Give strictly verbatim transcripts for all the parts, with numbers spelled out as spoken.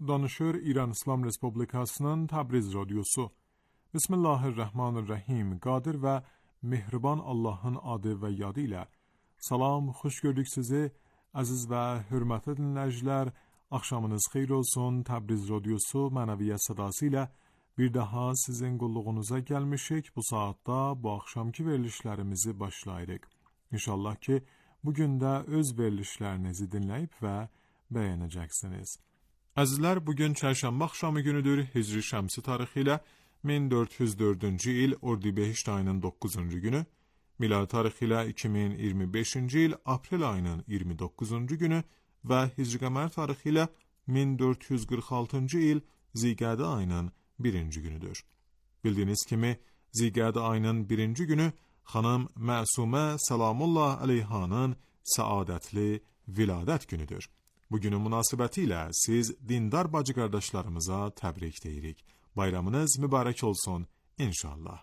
danışır İran İslam Respublikasının Təbriz Radyosu. Bismillahirrahmanirrahim. Qadir ve mehriban Allah'ın adı ve yadı ile. Salam, xoş gördük sizi. Aziz ve hürmetli dinləyicilər, axşamınız xeyir olsun. Təbriz Radyosu mənəviyyat sadasıyla bir daha sizin qulluğunuza gelmişik. Bu saatte bu akşamki verilişlerimizi başlayırıq. İnşallah ki bugün de öz verilişlerinizi dinləyib və bəyənəcəksiniz. Əzizlər, bugün çərşənbə axşamı günüdür. Hicri şəmsi tarixi ilə min dörd yüz dördüncü il Ordibehişt ayının doqquzuncu günü, miladi tarixi ilə iki min iyirmi beşinci il aprel ayının iyirmi doqquzuncu günü və Hicri qəmər tarixi ilə min dörd yüz qırx altıncı il Zilqədə ayının birinci günüdür. Bildiyiniz kimi Zilqədə ayının birinci günü xanım Məsumə Salamullah Aleyhanın səadətli viladət günüdür. Bugünün münasibəti ilə siz dindar bacı qardaşlarımıza təbrik deyirik. Bayramınız mübarək olsun inşallah.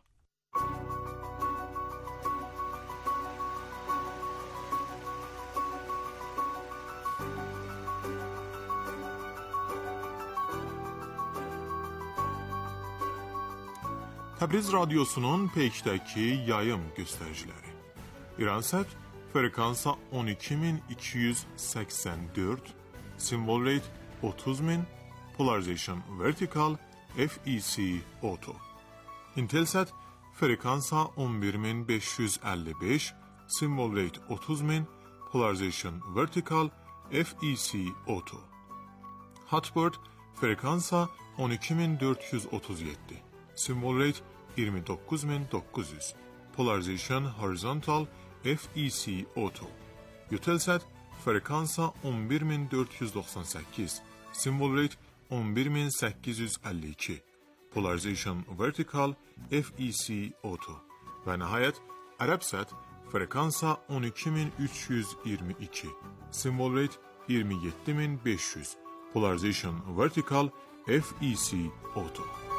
Təbriz Radyosu'nun Peyk'təki yayım göstəriciləri. İransat frekansa on iki min iki yüz səksən dörd, symbol rate otuz min, polarization vertical, F E C auto. Intelsat frekansa on bir min beş yüz əlli beş, symbol rate otuz min, polarization vertical, F E C auto. Hotbird frekansa on iki min dörd yüz otuz yeddi, symbol rate iyirmi doqquz min doqquz yüz, polarization horizontal, F E C auto. Eutelsat frekansa on bir min dörd yüz doxsan səkkiz, symbol rate on bir min səkkiz yüz əlli iki, polarization vertical, F E C auto. Və nəhayət Ərəbsat frekansa on iki min üç yüz iyirmi iki, symbol rate iyirmi yeddi min beş yüz, polarization vertical, F E C auto.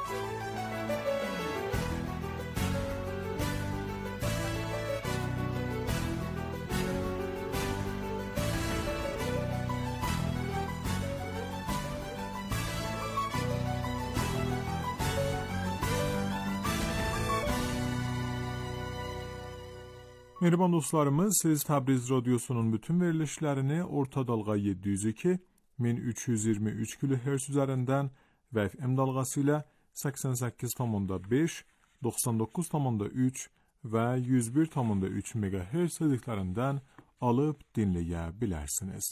Mehriban dostlarımız, siz Təbriz Radyosu'nun bütün verilişlerini orta dalga yedi yüz iki, min üç yüz iyirmi üç kilohertz üzerinden ve F M dalgası ile səksən səkkiz nöqtə beş, doxsan doqquz nöqtə üç ve yüz bir nöqtə üç megahertz dediklərindən alıp dinləyə bilərsiniz.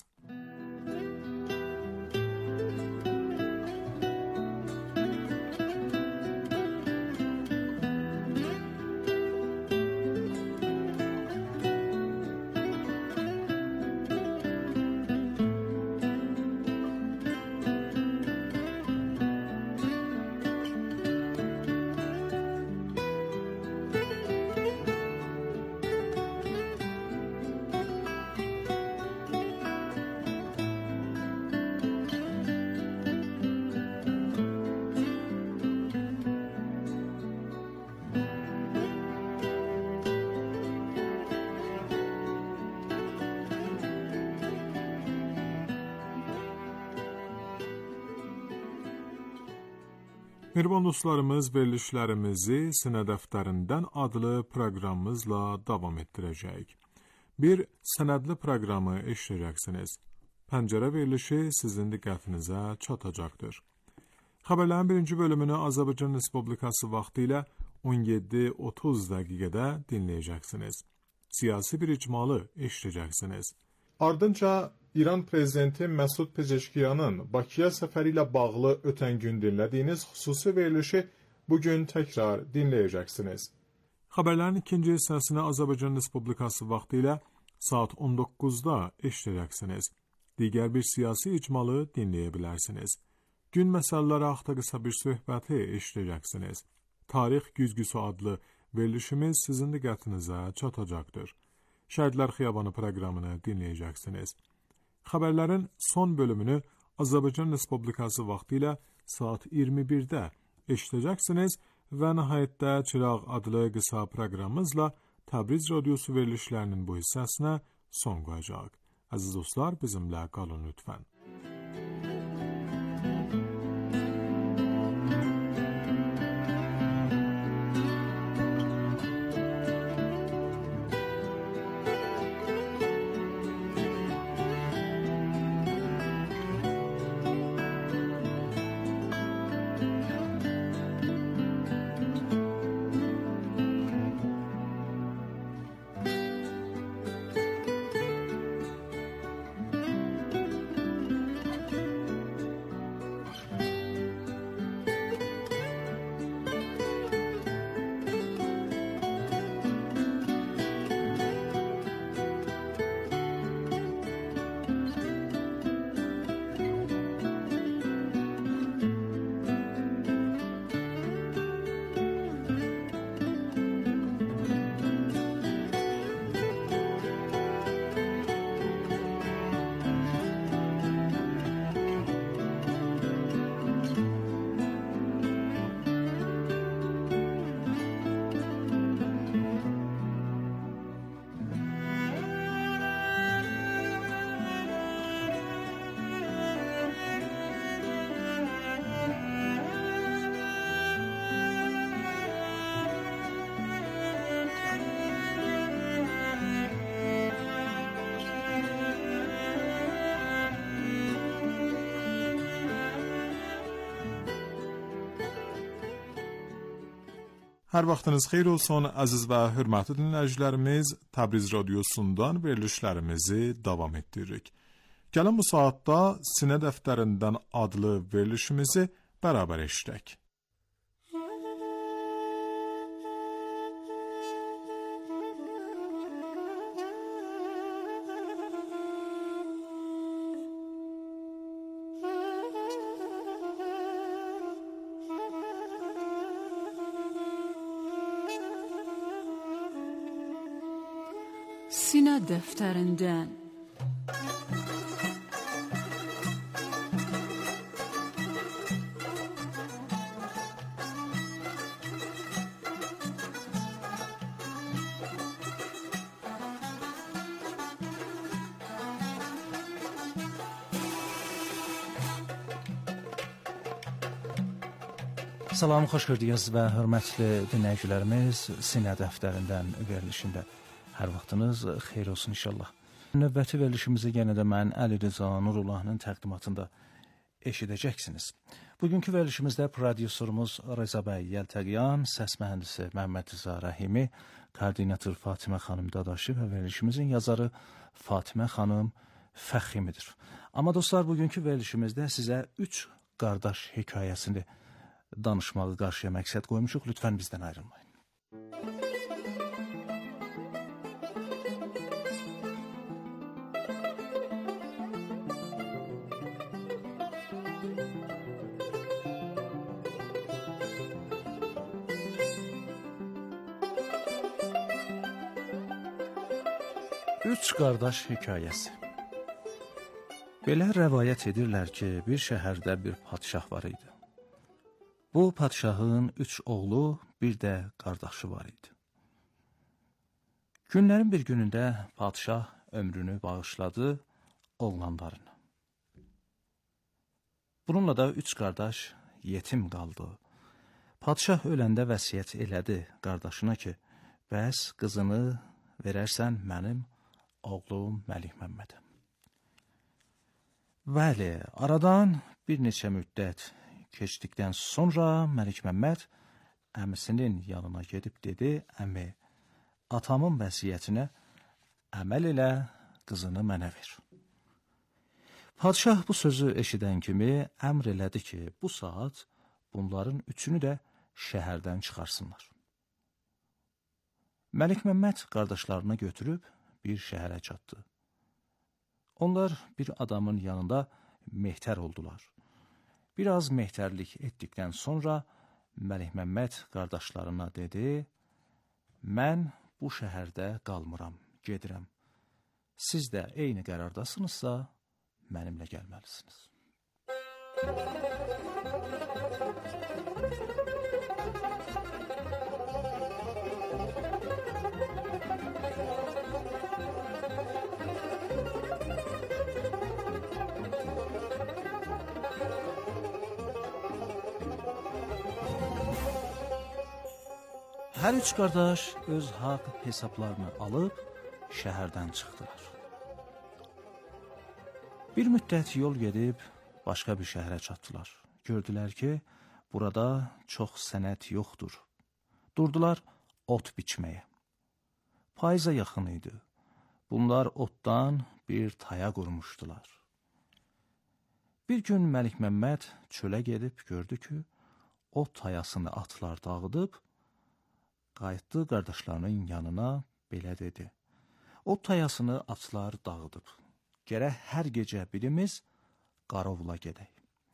Mehriban dostlarımız, verilişlərimizi Sinə dəftərindən adlı proqramımızla davam etdirəcəyik. Bir sənədli proqramı eşidəcəksiniz. Pəncərə verilişi sizin diqqətinizə çatacaqdır. Xəbərlərin birinci bölümünü Azərbaycan Respublikası vaxtı ilə on yeddi otuz dəqiqədə dinləyəcəksiniz. Siyasi bir icmalı eşidəcəksiniz. Ardınca İran Prezidenti Məsud Pezeşkiyanın Bakıya səfəri ilə bağlı ötən gün dinlədiyiniz xüsusi verilişi bugün təkrar dinləyəcəksiniz. Xəbərlərin ikinci hissəsini Azərbaycan Respublikası vaxtı ilə saat on doqquzda eşidəcəksiniz. Digər bir siyasi icmalı dinləyə bilərsiniz. Gün məsələləri haqqında qısa bir söhbəti eşidəcəksiniz. Tarix güzgüsü adlı verilişimiz sizin diqqətinizə çatacaqdır. Şəhidlər Xiyabanı proqramını dinləyəcəksiniz. Xəbərlərin son bölümünü Azərbaycan Respublikası vaxtı ilə saat iyirmi birdə eşidəcəksiniz və nəhayətdə Çıraq adlı qısa proqramımızla Təbriz Radyosu verilişlərinin bu hissəsinə son qoyacaq. Əziz dostlar, bizimlə qalın lütfən. Hər vaxtınız xeyir olsun, əziz və hörmətli dinləyicilərimiz. Təbriz radiosundan verilişlərimizi davam etdiririk. Gəlin bu saatda Sinə dəftərindən adlı verilişimizi bərabər eşidək. Sinə dəftərindən. Salam, xoş gördünüz və hörmətli dinləyicilərimiz Sinə dəftərindən verilişində. Hər vaxtınız xeyir olsun inşallah. Növbəti verilişimizi yenə də mən Əli Rıza Nurullahın təqdimatında eşidəcəksiniz. Bugünkü verilişimizdə prodüserimiz Rəza bəy Yəltəqiyan, səs mühəndisi Məhəmməd Rıza Rəhimi, koordinator Fatimə xanım Dadaşı və verilişimizin yazarı Fatimə xanım Fəximidir. Amma dostlar, bugünkü verilişimizdə sizə üç qardaş hekayəsini danışmağı qarşıya məqsəd qoymuşuq. Lütfən bizdən ayrılmayın. Üç qardaş hekayəsi. Belə rəvayət edirlər ki, bir şəhərdə bir padşah var idi. Bu padşahın üç oğlu, bir də qardaşı var idi. Günlərin bir günündə padşah ömrünü bağışladı oğlanlarına. Bununla da üç qardaş yetim qaldı. Padşah öləndə vəsiyyət elədi qardaşına ki, bəs qızını verərsən mənim oğlum Məlik Məmmədə. Bəli, aradan bir neçə müddət keçdikdən sonra Məlik Məmməd əmisinin yanına gedib dedi, əmi, atamın vəsiyyətinə əməl elə, qızını mənə ver. Padşah bu sözü eşidən kimi əmr elədi ki, bu saat bunların üçünü də şəhərdən çıxarsınlar. Məlik Məmməd qardaşlarını götürüb bir şəhərə çatdı. Onlar bir adamın yanında mehtər oldular. Biraz mehtərlik etdikdən sonra Məlik Məmməd qardaşlarına dedi, mən bu şəhərdə qalmıram, gedirəm. Siz də eyni qərardasınızsa, mənimlə gəlməlisiniz. Hər üç qardaş öz haqq hesablarını alıb şəhərdən çıxdılar. Bir müddət yol gedib başqa bir şəhərə çatdılar. Gördülər ki, burada çox sənət yoxdur. Durdular ot biçməyə. Payıza yaxın idi. Bunlar otdan bir taya qurmuşdular. Bir gün Məlik Məmməd çölə gedib gördü ki, ot tayasını atlar dağıdıb, qayıtdı qardaşlarının yanına, belə dedi. O tayasını atlar dağıdıb. Gərək hər gecə birimiz qarovula gedək.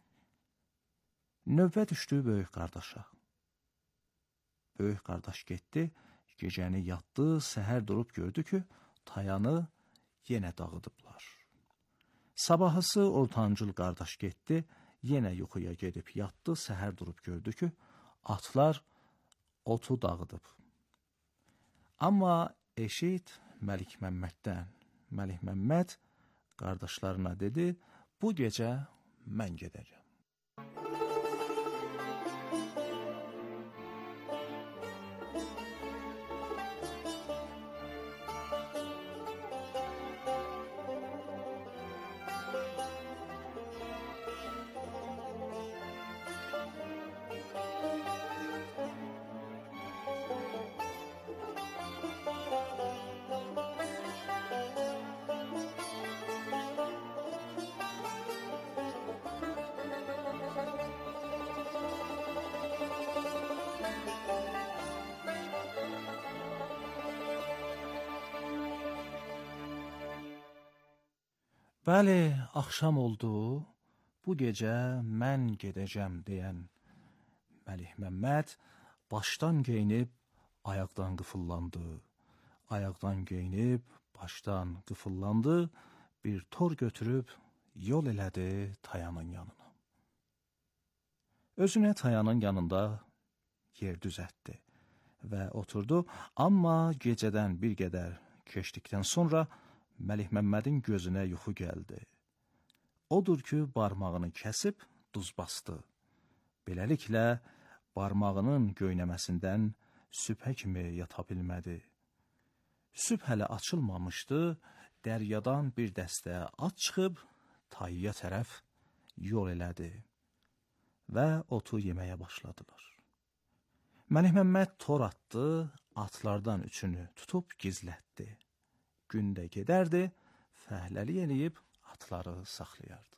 Növbə düşdü böyük qardaşa. Böyük qardaş getdi, gecəni yatdı, səhər durub gördü ki, tayanı yenə dağıdıblar. Sabahısı ortancıl qardaş getdi, yenə yuxuya gedib yatdı, səhər durub gördü ki, atlar otu dağıdıb. Amma eşit Məlik Məmməddən. Məlik Məmməd qardaşlarına dedi, bu gecə mən gedəcəm. Bəli, axşam oldu, bu gecə mən gedəcəm deyən Məlik Məmməd başdan geyinib ayaqdan qıfıllandı. Ayaqdan geyinib başdan qıfıllandı, bir tor götürüb yol elədi Tayanın yanına. Özünə Tayanın yanında yer düzəltdi və oturdu, amma gecədən bir qədər keçdikdən sonra Məlik Məmmədin gözünə yuxu gəldi. Odur ki, barmağını kəsib duz bastı. Beləliklə, barmağının göynəməsindən sübhə kimi yata bilmədi. Sübh hələ açılmamışdı, dəryadan bir dəstə at çıxıb Tayıya tərəf yol elədi və otu yeməyə başladılar. Məlik Məmməd tor atdı, atlardan üçünü tutub gizlətdi. Gündə gedərdi, fəhləli eləyib atları saxlayardı.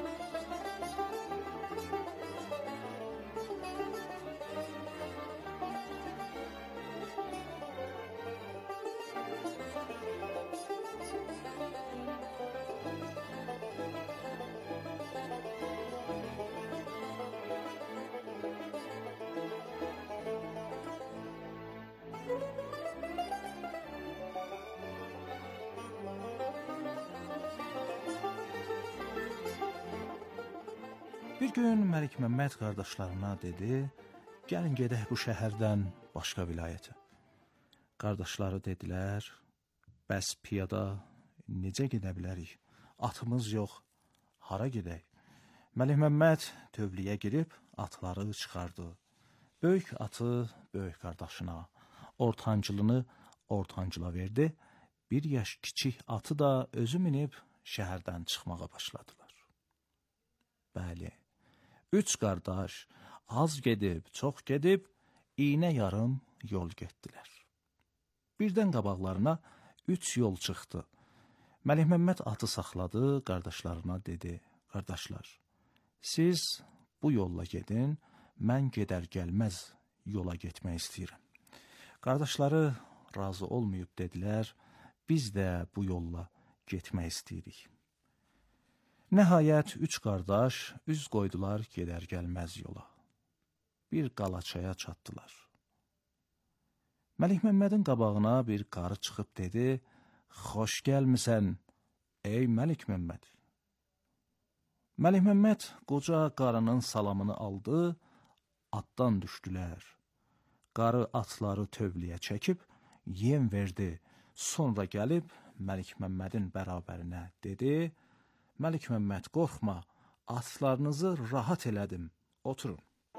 Bir gün Məlik Məmməd qardaşlarına dedi, gəlin gedək bu şəhərdən başqa vilayətə. Qardaşları dedilər, bəs piyada necə gedə bilərik? Atımız yox, hara gedək? Məlik Məmməd tövləyə girib atları çıxardı. Böyük atı böyük qardaşına, ortancılını ortancıla verdi, bir yaş kiçik atı da özü minib şəhərdən çıxmağa başladılar. Bəli, üç qardaş az gedib, çox gedib, iynə yarım yol getdilər. Birdən qabaqlarına üç yol çıxdı. Məlik Məmməd atı saxladı, qardaşlarına dedi, qardaşlar, siz bu yolla gedin, mən gedər gəlməz yola getmək istəyirəm. Qardaşları razı olmayıb dedilər, biz də bu yolla getmək istəyirik. Nəhayət, üç qardaş üz qoydular gedər gəlməz yola. Bir qalaçaya çatdılar. Məlik Məmmədin qabağına bir qarı çıxıb dedi, xoş gəlmisən, ey Məlik Məmməd. Məlik Məmməd qoca qarının salamını aldı, atdan düşdülər. Qarı atları tövləyə çəkib, yem verdi, sonra gəlib Məlik Məmmədin bərabərinə dedi, Məlik Məmməd, qorxma, atlarınızı rahat elədim, oturun.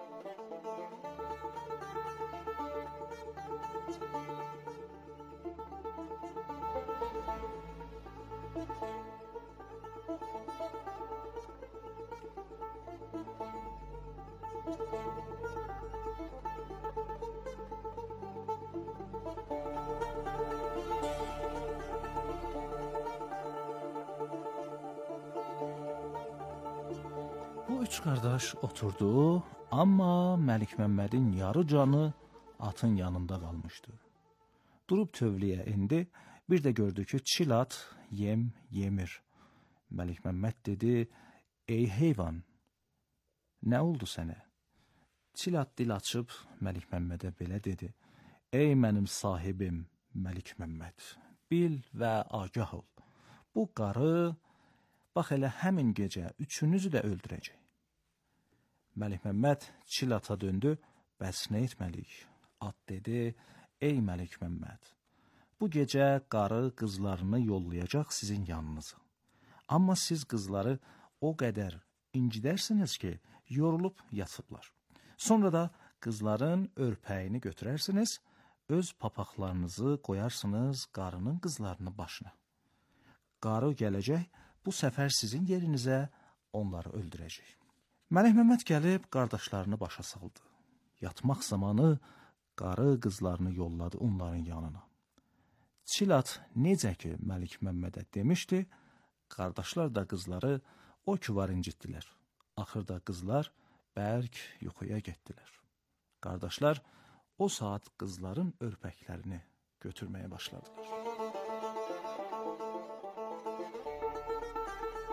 Bu üç qardaş oturdu, amma Məlik Məmmədin yarı canı atın yanında qalmışdı. Durub tövləyə indi, bir də gördü ki, çil at yem yemir. Məlik Məmməd dedi, ey heyvan, nə oldu sənə? Çil at dil açıb Məlik Məmmədə belə dedi, ey mənim sahibim Məlik Məmməd, bil və agah ol. Bu qarı, bax elə həmin gecə üçünüzü də öldürəcək. Məlik Məmməd çil ata döndü, bəs nə etməliyik? At dedi, ey Məlik Məmməd, bu gecə qarı qızlarını yollayacaq sizin yanınıza. Amma siz qızları o qədər incidərsiniz ki, yorulub yatıblar. Sonra da qızların örpəyini götürərsiniz, öz papaqlarınızı qoyarsınız qarının qızlarının başına. Qarı gələcək, bu səfər sizin yerinizə onları öldürəcək. Məlik Məmməd gəlib qardaşlarını başa saldı. Yatmaq zamanı qarı qızlarını yolladı onların yanına. Çil at necə ki Məlik Məmmədə demişdi, qardaşlar da qızları o ki var incitdilər. Axırda qızlar bərk yuxuya getdilər. Qardaşlar o saat qızların örpəklərini götürməyə başladılar.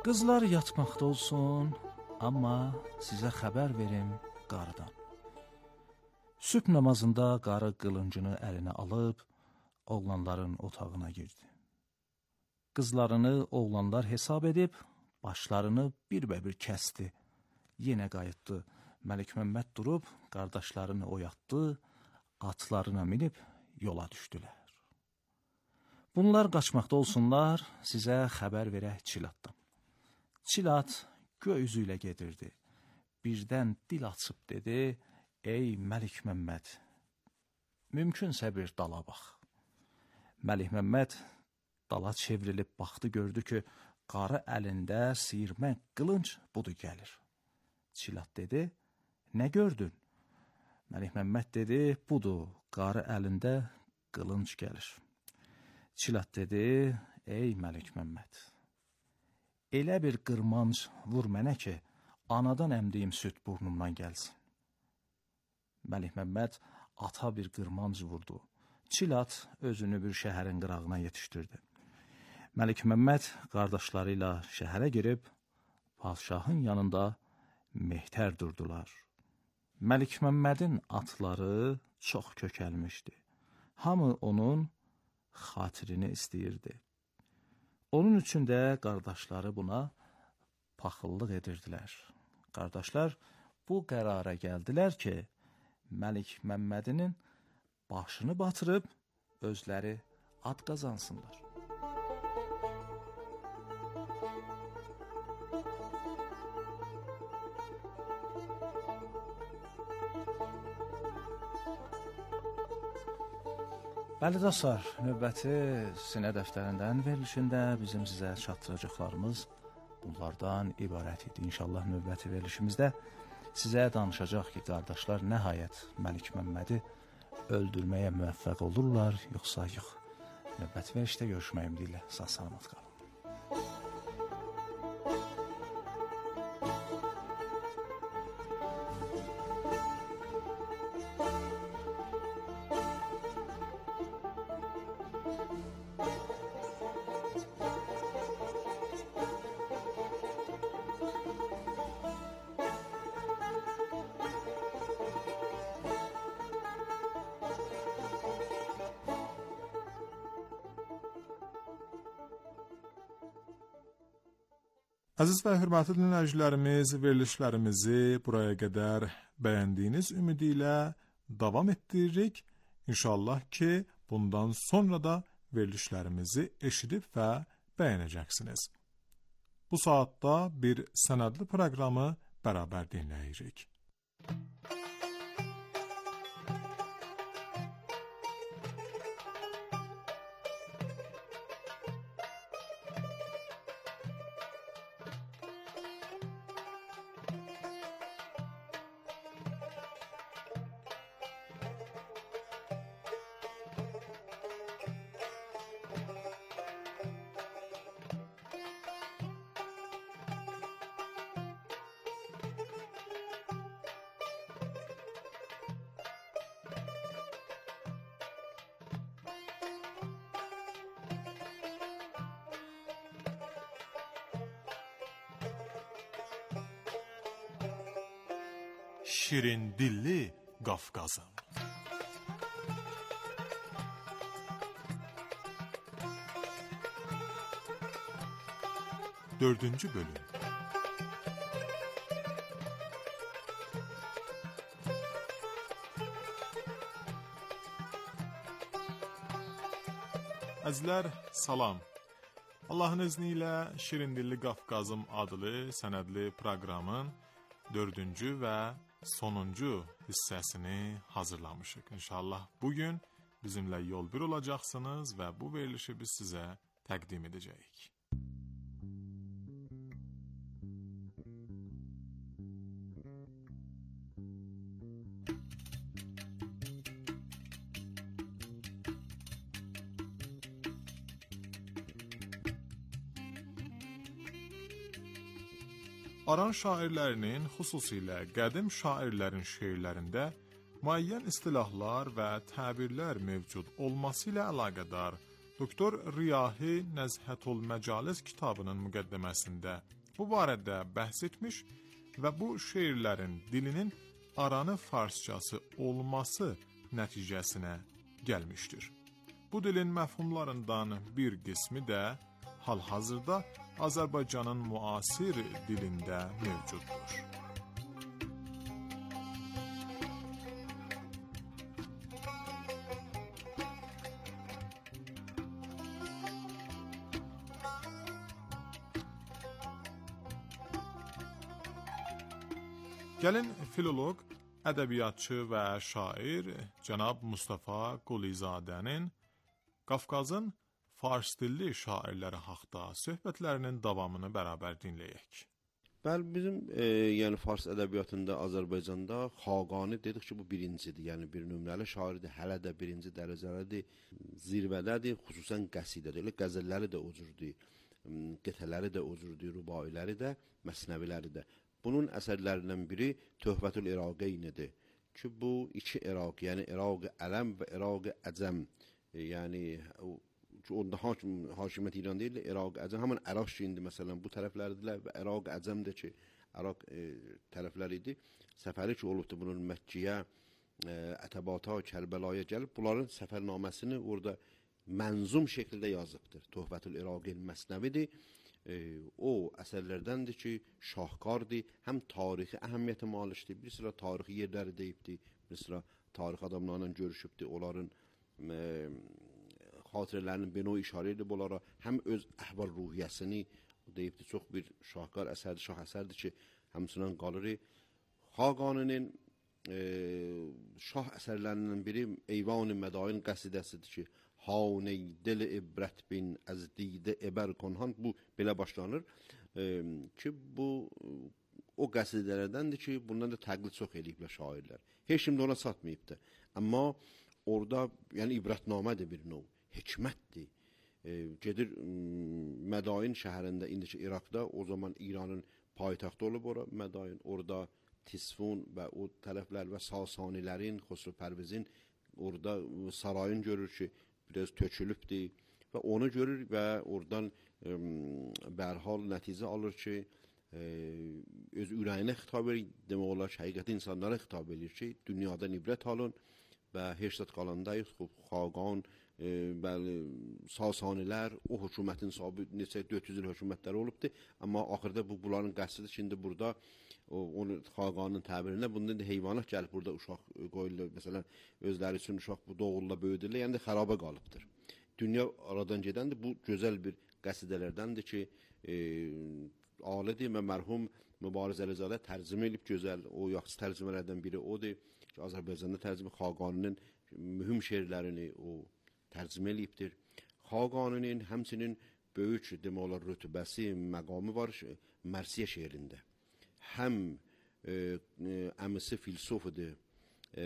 Qızlar yatmaqda olsun, amma sizə xəbər verim qarıdan. Sübh namazında qarı qılıncını əlinə alıb, oğlanların otağına girdi. Qızlarını oğlanlar hesab edib, başlarını birbə-bir kəsdi. Yenə qayıtdı. Məlikməmməd durub, qardaşlarını oyatdı, atlarına minib yola düşdülər. Bunlar qaçmaqda olsunlar, sizə xəbər verək Çiladdan. Çilad göy üzü ilə gedirdi. Birdən dil açıb dedi, ey Məlikməmməd, mümkünsə bir dala bax. Məlikməmməd dala çevrilib baxdı, gördü ki, qarı əlində siyirmə qılınc budur gəlir. Çilad dedi, nə gördün? Məlikməmməd dedi, budur, qarı əlində qılınc gəlir. Çilad dedi, ey Məlikməmməd, elə bir qırmanc vur mənə ki, anadan əmdiyim süd burnumdan gəlsin. Məlikməmməd ata bir qırmanc vurdu. Çilad özünü bir şəhərin qırağına yetişdirdi. Məlikməmməd qardaşları ilə şəhərə girib, padşahın yanında mehtər durdular. Məlikməmmədin atları çox kökəlmişdi. Hamı onun xatirini istəyirdi. Onun üçün də qardaşları buna paxıllıq edirdilər. Qardaşlar bu qərara gəldilər ki, Məlikməmmədinin başını batırıb özləri ad qazansınlar. Bəli dostlar, növbəti Sinə dəftərindən verilişində bizim sizə çatdıracaqlarımız bunlardan ibarət idi. İnşallah növbəti verilişimizdə sizə danışacaq ki, qardaşlar nəhayət Məlikməmmədi öldürməyə müvəffəq olurlar, yoxsa yox. Növbəti verilişdə görüşmək ümidi ilə sağ-salamat qalın. Əziz və hörmətli dinləyicilərimiz, verilişlərimizi buraya qədər bəyəndiyiniz ümidi ilə davam etdiririk. İnşallah ki, bundan sonra da verilişlərimizi eşidib və bəyənəcəksiniz. Bu saatda bir sənədli proqramı bərabər dinləyirik. Şirin dilli Qafqazım. Dördüncü bölüm. Əzizlər, salam. Allahın izni ilə Şirin dilli Qafqazım adlı sənədli proqramın dördüncü və sonuncu hissəsini hazırlamışıq. İnşallah bugün bizimlə yol bir olacaqsınız və bu verilişi biz sizə təqdim edəcəyik. Aran şairlərinin, xüsusilə qədim şairlərin şeirlərində müəyyən istilahlar və təbirlər mövcud olması ilə əlaqədar Doktor Riyahi Nəzhətül-Məcalis kitabının müqəddiməsində bu barədə bəhs etmiş və bu şeirlərin dilinin aranı farsçası olması nəticəsinə gəlmişdir. Bu dilin məfhumlarından bir qismi də hal-hazırda Azərbaycanın müasir dilində mövcuddur. Gəlin filoloq, ədəbiyyatçı və şair cənab Mustafa Qulizadənin Qafqazın fars dilli şairləri haqda söhbətlərinin davamını bərabər dinləyək. Bəli, bizim e, yəni fars ədəbiyyatında Azərbaycanda Xaqani dedik ki, bu birincidir. Yəni bir nömrəli şairdir, hələ də birinci dərəcəlidir, zirvədədir, xüsusən qəsidədir. Elə qəzəlləri də o cürdür, qətələri də o cürdür, rubailəri də, məsnəviləri də. Bunun əsərlərindən biri Töhvətül İraqeynədir ki, bu iki İraq, yəni İraq-ı Ələm və Iraq-ı Əcəm, e, yəni onda hakim, hakimiyyət İran deyil, İraq-ı Əcəm, həmin Əraq ki, indi məsələn bu tərəflərdilər və İraq-ı Əcəm də ki, Əraq e, tərəfləri idi. Səfəri ki, olubdur bunun Məkkiyə, e, Ətəbata, Kərbəlaya gəlib, bunların səfərnaməsini orada mənzum şəkildə yazıbdır. Töhvətül İraqeyn məsnəvidir. E, o əsərlərdəndir ki, şahkardır, həm tarixi əhəmiyyətə malikdir, bir sıra tarixi yerləri deyibdir, bir sıra tarix adamlarla görüşübdir, onların e, xatirələrinin beno işarə edib onlara, həm öz əhval ruhiyyəsini deyibdir, çox bir şahkar əsərdir, şah əsərdir ki, həmçinin qalır. Xaqaninin e, şah əsərlərindən biri Eyvan-ı Mədain qəsidəsidir ki, Haney dil ibrət bin az didə eber konhan, bu belə başlanır e, ki, bu o qəsidələrdəndir ki, bundan da təqlid çox eləyiblər şairlər. Heç şimdi ona satmayıbdır. Amma orada, yəni ibrətnamədir bir növ, hikmətdir. E, gedir Mədain şəhərində, indiki İraqda, o zaman İranın paytaxtı olub ora Mədain, orada Tisfun və o tərəflər və Sasanilərin, Xosru Pərvizin orada sarayın görür ki, biraz tökülübdir və onu görür və oradan ə, bərhal nəticə alır ki, ə, öz ürəyinə xitab edir, demək olar ki, həqiqəti insanlara xitab edir ki, dünyadan ibrət alın və heç zət qalandayıq, Xaqan, ə, bəli, Sasanilər, o hökumətin sahibi neçə dörd yüz il hökumətləri olubdur, amma axırda bu bunların qəsdidir ki, indi burada o, onu Xaqanın təbirinə, bundan da heyvanat gəlib burada uşaq qoyulur, məsələn, özləri üçün uşaq bu doğulla böyüdürlər, yəni də xərabə qalıbdır. Dünya aradan gedəndir, bu gözəl bir qəsidələrdəndir ki, e, alidir və mərhum Mübariz Əlizadə tərcümə edib gözəl, o yaxşı tərcümələrdən biri odur ki, Azərbaycanda tərcümə Xaqaninin mühüm şeirlərini o tərcümə edibdir. Xaqaninin həmçinin böyük demək olar rütbəsi, məqamı var Mərsiyə şeirində. Həm e, e, əmisi filsofdur, e,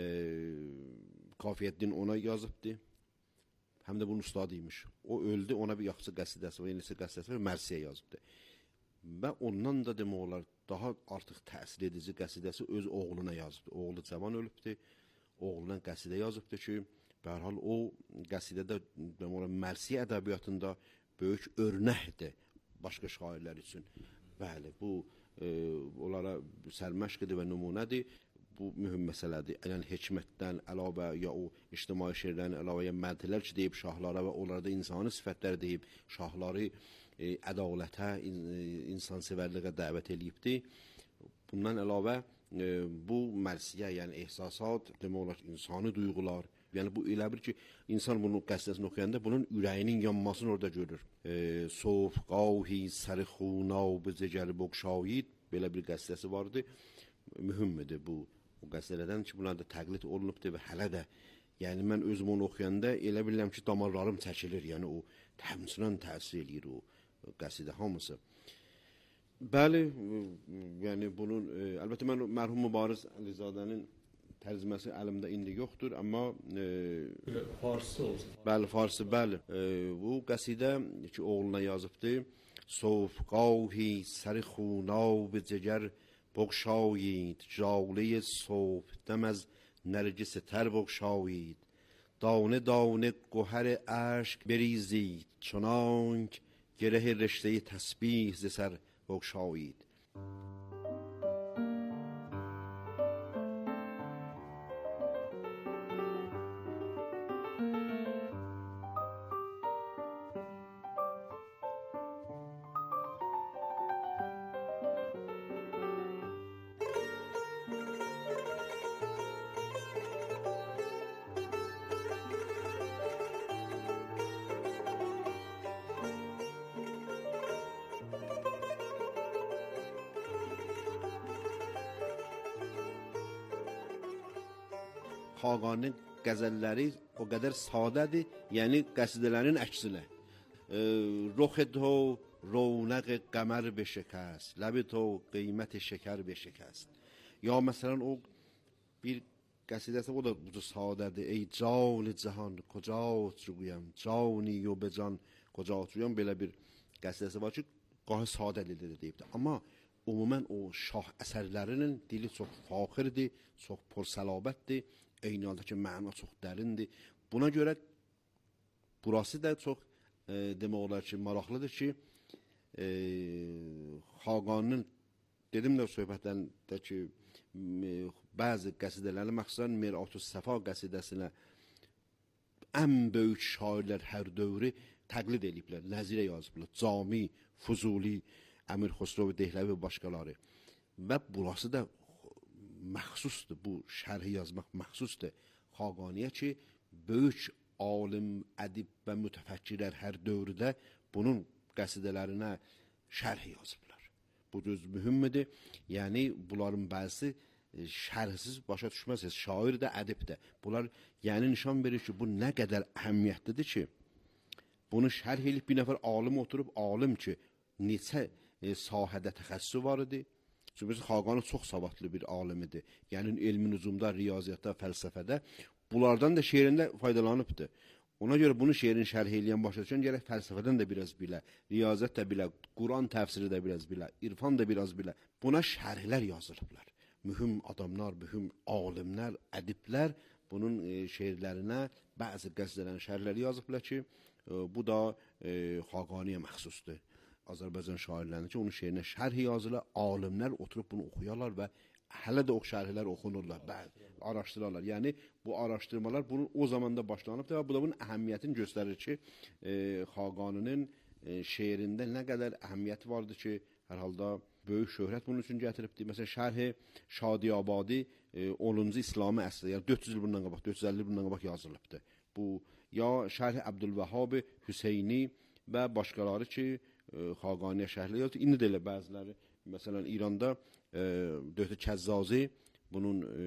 Qafiyəddin ona yazıbdır, həm də bunun ustadıymış. O öldü, ona bir yaxşı qəsidəsi var, yenisi qəsidəsi var, Mərsiyə yazıbdır. Və ondan da demək olar, daha artıq təsir edici qəsidəsi öz oğluna yazıbdır. Oğlu cavan ölübdür, oğluna qəsidə yazıbdır ki, bərhal o qəsidədə demək olar, Mərsiyə ədəbiyyatında böyük örnəkdir başqa şairlər üçün. Bəli, bu e, onlara sərməşqdir və nümunədir. Bu mühüm məsələdir. Yəni hikmətdən əlavə ya o ictimai şeirlərin əlavə ya mədhlər ki, deyib şahlara və onlarda insani sifətlər deyib şahları e, ədalətə, in, insansevərliyə dəvət eləyibdir. Bundan əlavə e, bu mərsiyə, yəni ehsasat, demək olar insani duyğular, yəni bu elə bir ki, insan bunun qəsidəsini oxuyanda bunun ürəyinin yanmasını orada görür. E, Sof, qavhi, sərixunav, bizəcəli boqşayid, belə bir qəsidəsi vardı. Mühümmədir bu. O qəsidələrdən ki, bunlar da təqlid olunubdur və hələ də, yəni mən özüm onu oxuyanda elə bilirəm ki, damarlarım çəkilir, yəni o həmçinin təsir eləyir o qəsidə hamısı. Bəli, yəni bunun, e, əlbəttə mən mərhum Mübariz Əlizadənin tərcüməsi əlimdə indi yoxdur, amma e, Farsı olsun. Bəli, farsı, bəli. E, bu qəsidə ki, oğluna yazıbdır. Sof qavhi sərixunav bicəgər بگشایید جاله صبح دم از نرگس تر بگشایید دانه دانه گوهر اشک بریزید، چنانک گره رشته تسبیح ز سر بگشایید. Xaqanın qəzəlləri o qədər sadədir, yəni qəsidələrin əksinə. رخ تو رونق قمر بشکست، لب تو قیمت شکر بشکست. یا مثلا o bir qəsidəsi o da bu sadədir. Ey can cahan kocayat جویم، cani و به can kocayat جویم belə bir qəsidəsi var ki, qahı sadə dildə deyibdir. Amma ümumən o şah əsərlərinin dili çox faxirdir, çox pursəlabətdir. Eyni halda ki, məna çox dərindir. Buna görə burası da çox e, demək olar ki, maraqlıdır ki, e, Xaqanın dedim də söhbətlərdə ki, e, bəzi qəsidələri məxsusən Mir'atu Səfa qəsidəsinə ən böyük şairlər hər dövrü təqlid ediblər, nəzirə yazıblar. Cami, Fuzuli, Əmir Xosrov Dehləvi və başqaları. Və burası da məxsusdur, bu şərhi yazmaq məxsusdur Xaqaniyə ki, böyük alim, ədib və mütəfəkkirlər hər dövrdə bunun qəsidələrinə şərh yazıblar. Bu düz mühümdür. Yəni bunların bəzisi şərhsiz başa düşməz. Şair də, ədib də. Bunlar yəni nişan verir ki, bu nə qədər əhəmiyyətlidir ki, bunu şərh edib bir nəfər alim oturub, alim ki, neçə e, sahədə təxəssüsü var idi. Çünki Xaqani çox savadlı bir alimidir. Yəni elmi nüzumda, riyaziyyatda, fəlsəfədə bunlardan da şeirində faydalanıbdır. Ona görə bunu şeirin şərh eləyən başa düşən gərək fəlsəfədən də biraz bilə, riyaziyyat da bilə, Quran təfsiri də biraz bilə, irfan da biraz bilə. Buna şərhlər yazılıblar. Mühüm adamlar, mühüm alimlər, ədiblər bunun e, şeirlərinə bəzi qəsidələrin şərhləri yazıblar ki, e, bu da e, Xaqaniyə məxsusdur. Azərbaycan şairlərinin ki, onun şeirinə şərh yazılır, alimlər oturub bunu oxuyarlar və hələ də o şərhlər oxunurlar, bəli, araşdırırlar. Yəni bu araşdırmalar bunun o zamanda başlanıbdır və bu da bunun əhəmiyyətini göstərir ki, e, Xaqaninin e, şeirində nə qədər əhəmiyyəti vardır ki, hər halda böyük şöhrət bunun üçün gətiribdir. Məsələn, şərhi Şadiyabadi e, onuncu İslami əsrdə, yəni dörd yüz il bundan qabaq, dörd yüz əlli il bundan qabaq yazılıbdır. Bu ya şərhi Əbdülvəhhab Hüseyni və başqaları ki, Xaqaniyə şərhlər yazdı. İndi də elə bəziləri, məsələn, İranda e, Döhtə Kəzzazi bunun e,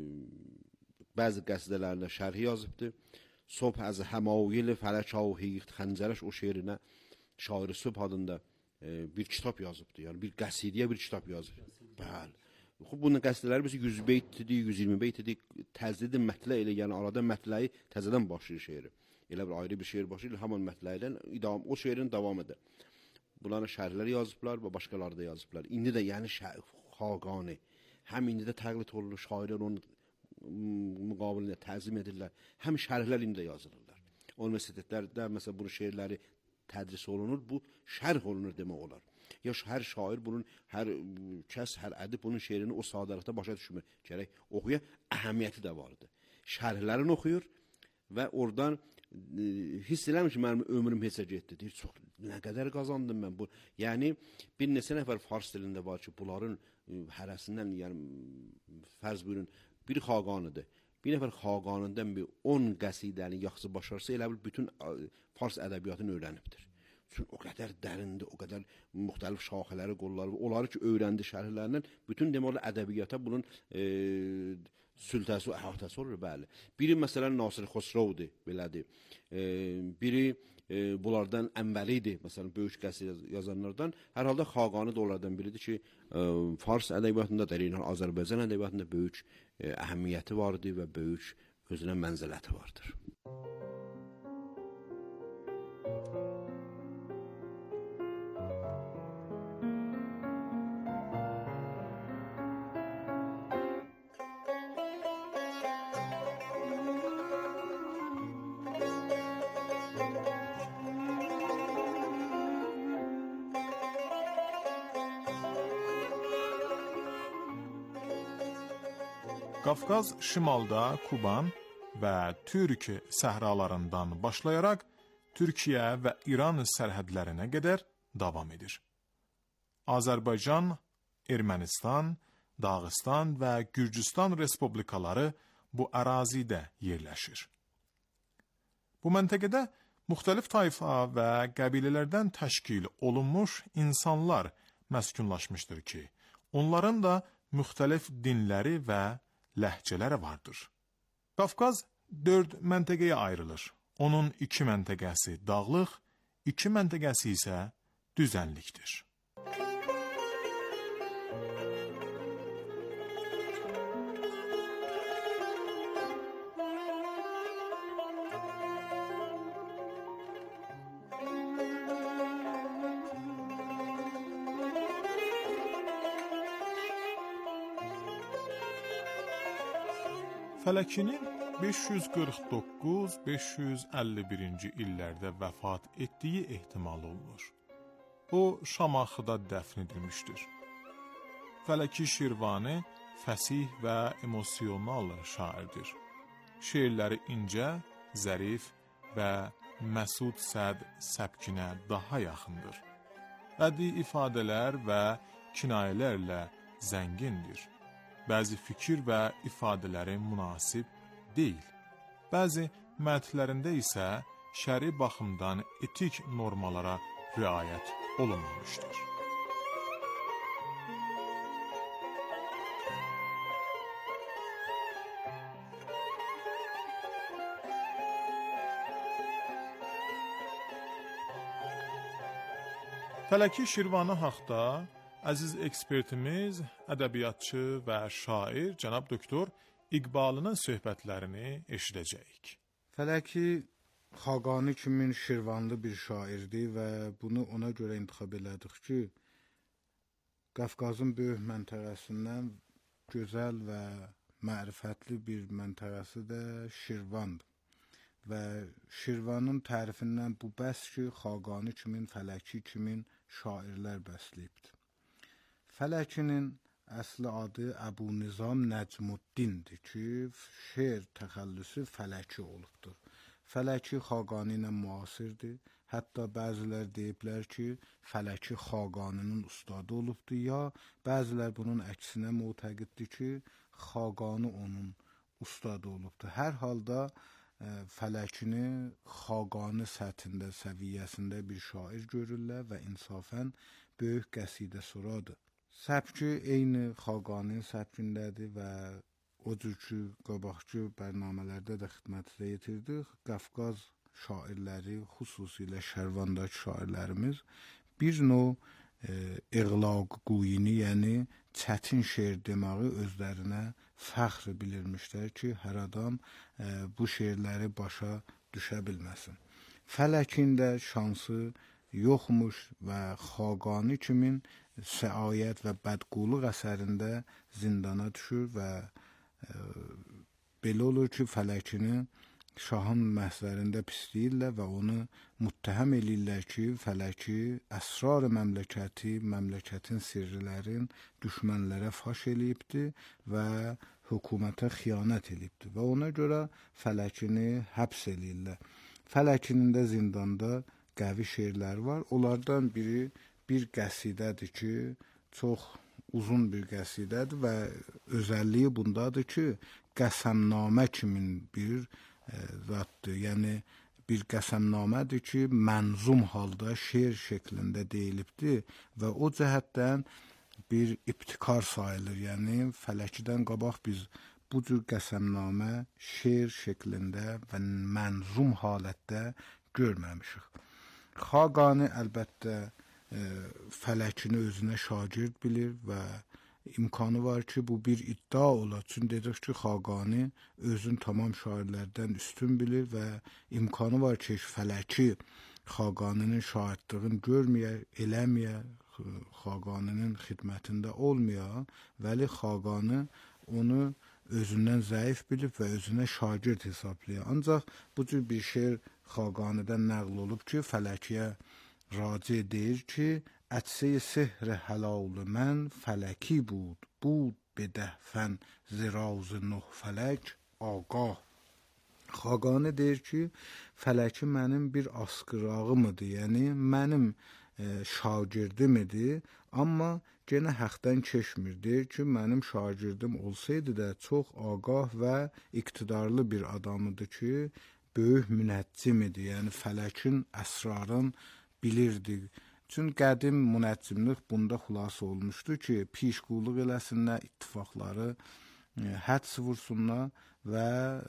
bəzi qəsidələrində şərhi yazıbdır. Sobh az həmayil fələk avhixt xəncərəş o şeirinə şairi Sobh adında e, bir kitab yazıbdır. Yəni bir qəsidəyə bir kitab yazıb. Bəli. Xub bunun qəsidələri bizə yüz beytdir, yüz iyirmi beytdir. Təzdidə mətlə elə, yəni arada mətləyi təzədən başlayır şeiri. Elə bir ayrı bir şeir başlayır, həmin mətləkdən idam o şeirin davam edir. Bunların şərhləri yazıblar və başqaları da yazıblar. İndi də yəni Xaqani həm indi də təqlid olunur, şairlər onun müqabilində təzim edirlər. Həm şərhlər indi də yazılırlar. Universitetlərdə məsələn bu şeirləri tədris olunur, bu şərh olunur demək olar. Ya hər şair bunun, hər kəs, hər ədib bunun şeirini o sadələtdə başa düşmür. Gərək oxuya, əhəmiyyəti də vardır. Şərhlərini oxuyur və oradan hiss eləmir ki, mənim ömrüm heçə getdi. Deyir, çox, nə qədər qazandım mən bu. Yəni, bir neçə nəfər fars dilində var ki, bunların hərəsindən, yəni, fərz buyurun, bir Xaqanidir. Bir nəfər Xaqanidən bir on qəsidəni yaxşı başarsa, elə bil bütün fars ədəbiyyatını öyrənibdir. Çünki o qədər dərindir, o qədər müxtəlif şaxələri, qolları, onları ki, öyrəndi şərhlərindən, bütün deməli ədəbiyyata bunun e, sültəsi, əhatəsi olur, bəli. Biri, məsələn, Nasir Xosrovdur, belədir. E, biri e, bunlardan Ənvəlidir, məsələn, böyük qəsid yazanlardan. Hər halda Xaqani da onlardan biridir ki, e, fars ədəbiyyatında da, yəni Azərbaycan ədəbiyyatında böyük e, əhəmiyyəti vardır və böyük özünə mənzələti vardır. Qafqaz şimalda Kuban və Türk səhralarından başlayaraq Türkiyə və İran sərhədlərinə qədər davam edir. Azərbaycan, Ermənistan, Dağıstan və Gürcüstan respublikaları bu ərazidə yerləşir. Bu məntəqədə müxtəlif tayfa və qəbilələrdən təşkil olunmuş insanlar məskunlaşmışdır ki, onların da müxtəlif dinləri və ləhcələri vardır. Qafqaz dörd məntəqəyə ayrılır. Onun iki məntəqəsi dağlıq, iki məntəqəsi isə düzənlikdir. Fələkinin beş yüz qırx doqquz beş yüz əlli birinci illərdə vəfat etdiyi ehtimal olunur. O, Şamaxıda dəfn edilmişdir. Fələki Şirvani fəsih və emosional şairdir. Şeirləri incə, zərif və Məsud Səd səbkinə daha yaxındır. Bədii ifadələr və kinayələrlə zəngindir. Bəzi fikir və ifadələri münasib deyil. Bəzi mətnlərində isə şəri baxımdan etik normalara riayət olunmamışdır. Fələki Şirvani haqda əziz ekspertimiz, ədəbiyyatçı və şair cənab doktor İqbalının söhbətlərini eşidəcəyik. Fələki Xaqani kimi Şirvanlı bir şairdir və bunu ona görə intixab elədik ki, Qafqazın böyük məntəqəsindən gözəl və mərifətli bir məntəqəsi də Şirvandır. Və Şirvanın tərifindən bu bəs ki, Xaqani kimi, Fələki kimi şairlər bəsləyibdir. Fələkinin əsli adı Əbu Nizam Nəcmuddindir ki, şeir təxəllüsü Fələki olubdur. Fələki Xaqani ilə müasirdir. Hətta bəzilər deyiblər ki, Fələki Xaqaninin ustadı olubdur, ya bəzilər bunun əksinə mütəqiddir ki, Xaqani onun ustadı olubdur. Hər halda Fələkini Xaqani səthində, səviyyəsində bir şair görürlər və insafən böyük qəsidə suradır. Səbki eyni Xaqaninin səbkindədir və o cür ki, qabaqçı bərnamələrdə də xidmətinə yetirdik. Qafqaz şairləri, xüsusilə Şərvandakı şairlərimiz bir növ iğlaq quyini, yəni çətin şeir deməyi özlərinə fəxr bilirmişlər ki, hər adam bu şeirləri başa düşə bilməsin. Fələkin də şansı yoxmuş və Xaqani kimi səayət və bədqulluq əsərində zindana düşür və e, belə olur ki, Fələkini şahın məhzərində pisləyirlər və onu müttəhəm eləyirlər ki, Fələki əsrar məmləkəti, məmləkətin sirrilərin düşmənlərə faş eləyibdir və hökumətə xiyanət eləyibdir və ona görə Fələkini həbs eləyirlər. Fələkinin də zindanda qəvi şeirləri var. Onlardan biri bir qəsidədir ki, çox uzun bir qəsidədir və özəlliyi bundadır ki, qəsəmnamə kimi bir e, zatdır. Yəni, bir qəsəmnamədir ki, mənzum halda şeir şeklində deyilibdir və o cəhətdən bir ibtikar sayılır. Yəni, Fələkidən qabaq biz bu cür qəsəmnamə şeir şeklində və mənzum halətdə görməmişik. Xaqani əlbəttə e, Fələkini özünə şagird bilir və imkanı var ki, bu bir iddia olar. Çünki dedik ki, Xaqani özün tamam şairlərdən üstün bilir və imkanı var ki, Fələki Xaqaninin şahidliğini görməyə, eləməyə, Xaqaninin xidmətində olmaya, vəli Xaqani onu özündən zəif bilib və özünə şagird hesablayır. Ancaq bu cür bir şeir Xaqanidən nəql olub ki, Fələkiyə raci deyir ki, ətsi sihr həlalı mən Fələki bud, bud بدهفن زراز نه فلک آگاه. Xaqani deyir ki, fələki mənim bir askırağımıdır, yəni mənim e, şagirdim idi, amma yenə həqdən keçmir. Deyir ki, mənim şagirdim olsaydı da çox ağah və iqtidarlı bir adamıdır ki, böyük münəccim idi, yəni fələkin əsrarın bilirdi. Çünki qədim münəccimlik bunda xülasə olmuşdu ki, pişqulluq eləsinlər, ittifaqları e, həds vursunlar və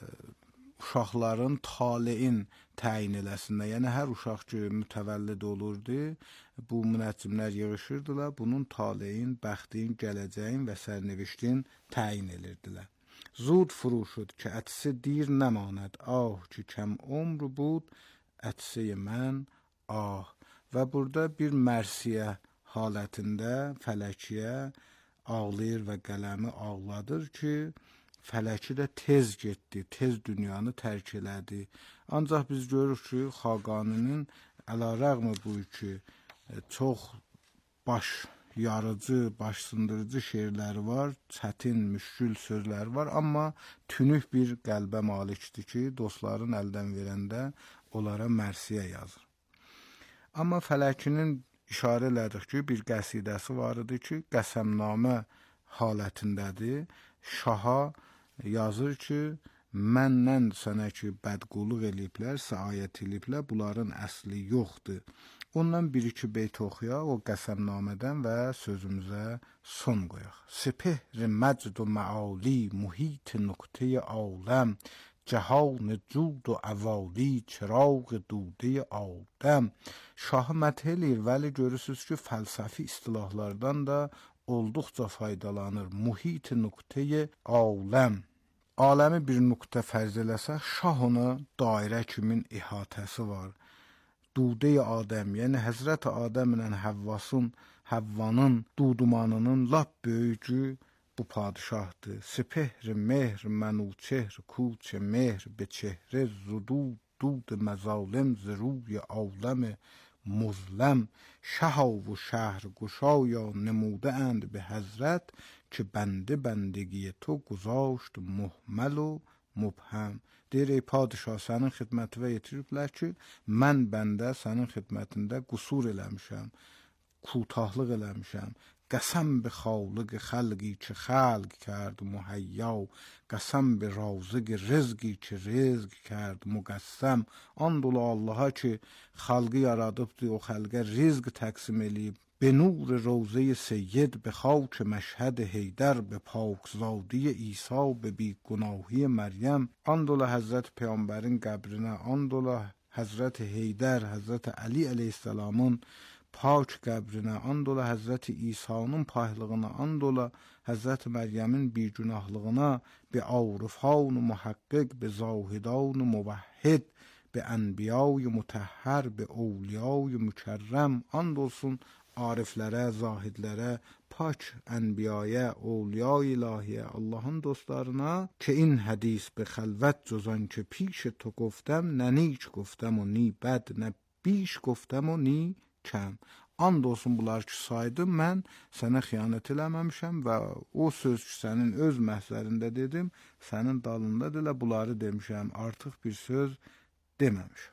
uşaqların taleyin təyin eləsinlər. Yəni, hər uşaq ki, mütəvəllid olurdu, bu münəccimlər yığışırdılar, bunun taleyin, bəxtin, gələcəyin və sərneviştin təyin edirdilər. Zud furuşud ki, ətsi dir nəmanəd, ah ki, kəm umru bud, ətsi mən, ah. Və burada bir mərsiyə halətində fələkiyə ağlayır və qələmi ağladır ki, fələki də tez getdi, tez dünyanı tərk elədi. Ancaq biz görürük ki, Xaqaninin əlarəğmi bu ki, çox baş yarıcı, baş sındırıcı şeirləri var, çətin, müşkül sözləri var, amma tünük bir qəlbə malikdir ki, dostların əldən verəndə onlara mərsiyə yazır. Amma fələkinin işarə elədik ki, bir qəsidəsi var idi ki, qəsəmnamə halətindədir. Şaha yazır ki, məndən sənə ki, bədqulluq eləyiblər, səayət eləyiblər, bunların əsli yoxdur. Ondan bir-iki beyt oxuyaq o qəsəmnamədən və sözümüzə son qoyaq. Sepehri məcd و معالی محیط نقطه عالم جهان جود و عوالی çıraq دوده آدم. Şahı məth eləyir, vəli görürsünüz ki, fəlsəfi istilahlardan da olduqca faydalanır. Muhit nöqtəyi aləm. Aləmi bir nöqtə fərz eləsək, şah ona dairə kimin ihatəsi var. Dude-i Adəm, yəni Həzrət Adəm ilə Həvvasın, Həvvanın dudumanının lap böyücü bu padişahdır. Sepehri mehr mənuçehr kuç mehr be çehre zudud dud məzalim zruy aləm مظلم شها و شهر گشایا نموده اند به حضرت که بنده بندگی تو گذاشت محمل و مبهم. deyir, ey padişah, sənin xidmətinə yetiriblər ki, mən bəndə sənin xidmətində qüsur eləmişəm, kutahlıq eləmişəm. قسم به خالق خلقی که خلق کرد مهیا قسم به رازق رزقی که رزق کرد مقسم. And ola Allaha ki xalqı yaradıbdı, o xalqa rizq təqsim eləyib. به نور روضه سید به خاک مشهد حیدر به پاکزادی عیسی به بیگناهی مریم. And ola Həzrət Peyğəmbərin qəbrinə, and ola Həzrət Heydər, Həzrət Ali əleyhissalamın pak qəbrinə, and ola Həzrət İsa'nın pahlığına, and ola Həzrət Məryəmin bir günahlığına, bi arifan muhaqqiq, bi zahidan muvahhid, bi ənbiyay mutahhar, bi awliyay mükerrəm. And olsun ariflərə, zahidlərə, pak ənbiyaya, awliyay ilahiyə, Allahın dostlarına ki in hədis bi xəlvət cozan ki پیش تو گفتم نه نیک گفتم و نی بد نه بیش گفتم و نی kəm. And olsun bunlar ki saydım, mən sənə xiyanət eləməmişəm və o söz ki sənin öz məhzərində dedim, sənin dalında da bunları demişəm, artıq bir söz deməmişəm.